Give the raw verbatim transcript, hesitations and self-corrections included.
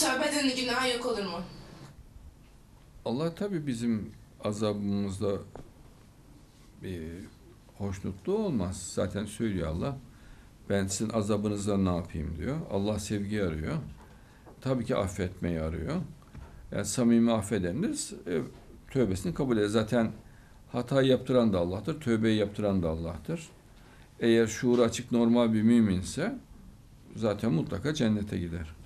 Tövbe edenin günahı yok olur mu? Allah tabii bizim azabımızda bir hoşnutluğu olmaz. Zaten söylüyor Allah. Ben sizin azabınızdan ne yapayım diyor. Allah sevgi arıyor. Tabii ki affetmeyi arıyor. Yani samimi affedeniniz e, tövbesini kabul eder. Zaten hatayı yaptıran da Allah'tır. Tövbeyi yaptıran da Allah'tır. Eğer şuuru açık normal bir müminse zaten mutlaka cennete gider.